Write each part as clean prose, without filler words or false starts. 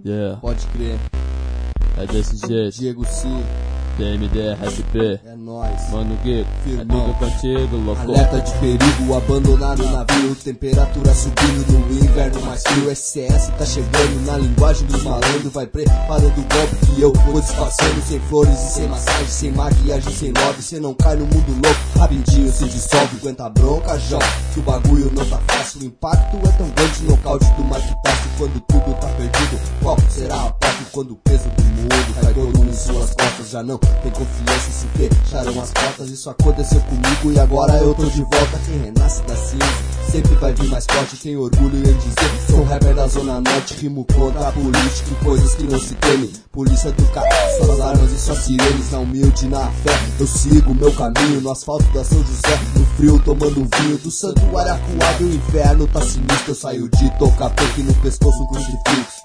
Yeah, Pode crer. é desse jeito. Diego C, DMD, RSP, é nóis. Mano Gui, é Firmão. tudo contigo, louco. Alerta de perigo, abandonado o navio. Temperatura subindo no inverno mais frio. SCS tá chegando na linguagem dos malandros. Vai preparando o golpe que eu vou disfarçando. Sem flores e sem massagem, sem maquiagem, sem lobby. Cê não cai no mundo louco, rapidinho se dissolve. Aguenta a bronca, João, que o bagulho não tá fácil. O impacto é tão grande no nocaute do Mike Tyson. Quando tudo tá perdido, qual será a parte quando o peso do mundo cai todo em suas costas? Já não tem confiança, se fecharam as portas. Isso aconteceu comigo e agora eu tô de volta. Quem renasce da cinza sempre vai vir mais forte. Tem orgulho em dizer, sou rapper da Zona Norte. Rimo contra a política e coisas que não se temem. Polícia do caralho, suas armas e suas sirenes. Na humilde, na fé, eu sigo meu caminho. No asfalto da São José, no frio tomando vinho. Do santuário acuado, o inverno tá sinistro. Eu saio de tocar pique no pescoço um crucifixo.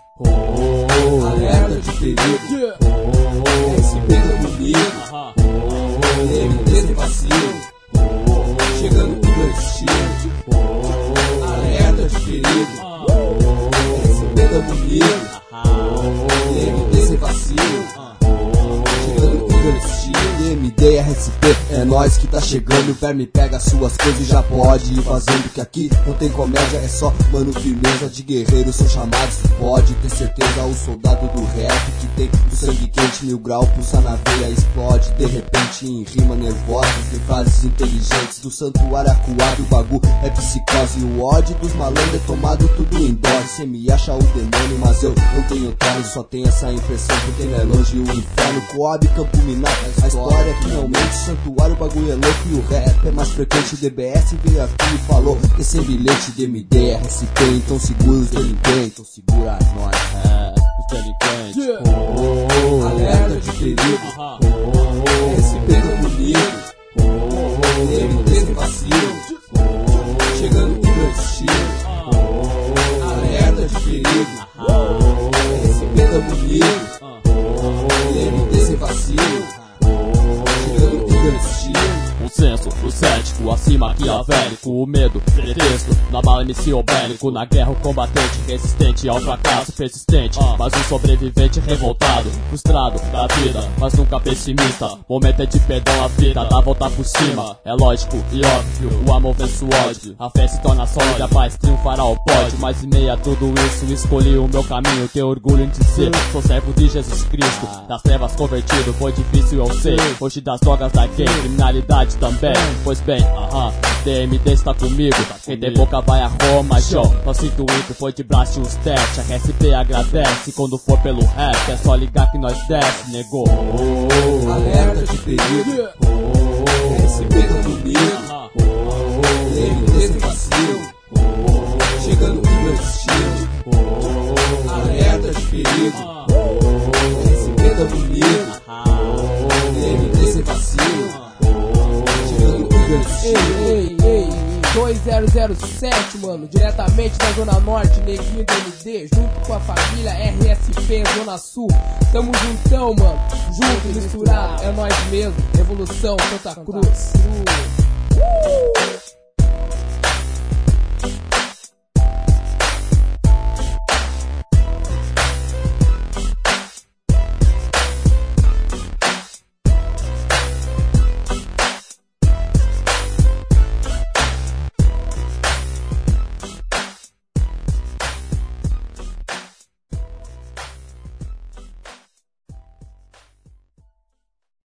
Alerta de perigo, recebendo comigo. DMD sem vacilo, chegando com meu estilo. Alerta de perigo, recebendo comigo. DMD sem vacilo, chegando com meu estilo. DMD, RSP, é nós que tá chegando. O verme pega suas coisas e já pode ir fazendo. Que aqui não tem comédia, é só mano firmeza. De guerreiros são chamados, pode ter certeza. O soldado do rap que tem o sangue quente, 1000 graus, pulsa na veia, explode. De repente em rima nervosa, tem frases inteligentes. Do santuário acuado, o bagulho é psicose. E o ódio dos malandros é tomado tudo em dose. Cê me acha o demônio, mas eu não tenho trono. Só tenho essa impressão que tem é longe o inferno. Coab, Campo Minado, a história é que realmente santuário, o bagulho é louco e o rap é mais frequente. DBS veio aqui e falou que esse bilhete DMD, RSP, então segura os delinquentes, então segura nós. Os delinquentes. Alerta de perigo, recebendo comigo. DMD sem vacilo, chegando com meu estilo. Alerta de perigo, recebendo comigo. DMD sem vacilo, chegando com meu estilo. O senso, o cético, acima maquiavélico. O medo, pretexto, na bala MC bélico. Na guerra o combatente, resistente ao fracasso persistente. Mas um sobrevivente revoltado, frustrado da vida, mas nunca pessimista. Momento é de perdão, a vida dá a volta por cima. É lógico e óbvio, o amor vence o ódio. A fé se torna sólida, a paz triunfará ao pódio. Mas em meio a tudo isso, escolhi o meu caminho. Tenho orgulho em dizer, sou servo de Jesus Cristo. Das trevas convertido, foi difícil eu sei. Hoje das drogas da game, criminalidade também. Pois bem, DMD está comigo. Quem tem boca vai a Roma, João. Nosso intuito foi de braço os testes. A RSP agradece quando for pelo rap. É só ligar que nós desce, negou. Alerta de perigo, recebendo comigo. DMD sem vacilo, chegando com meu estilo. Alerta de perigo, recebendo comigo. DMD sem vacilo, chegando com meu estilo. Ei, 2007, mano, diretamente da Zona Norte, neguinho DMD, junto com a família RSP, Zona Sul. Tamo juntão, mano, junto e misturado, é nós mesmo, Revolução Santa Cruz.